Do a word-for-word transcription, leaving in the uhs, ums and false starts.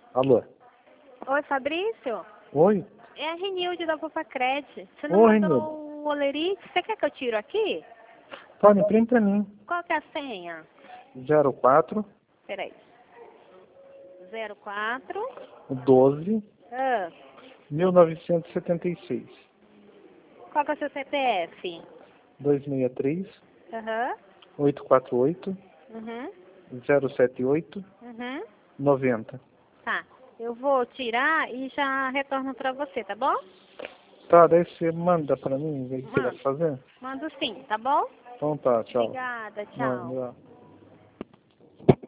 Alô? Oi, Fabrício? Oi? É a Renilde da Popacred. Você não Oi, mandou Renilde. o olerite? Você quer que eu tiro aqui? Pode, imprime pra mim. Qual que é a senha? zero quatro, Peraí. zero quatro. doze, Ah, mil novecentos e setenta e seis. qual que é o seu C P F? dois seis três, Aham. oito quatro oito, Uhum. zero sete oito, Uhum. noventa. Tá. Eu vou tirar e já retorno pra você, tá bom? Tá, daí você manda pra mim, o que você vai Mando. fazer? Mando sim, tá bom? Então tá, tchau. Obrigada, Não, tchau. não.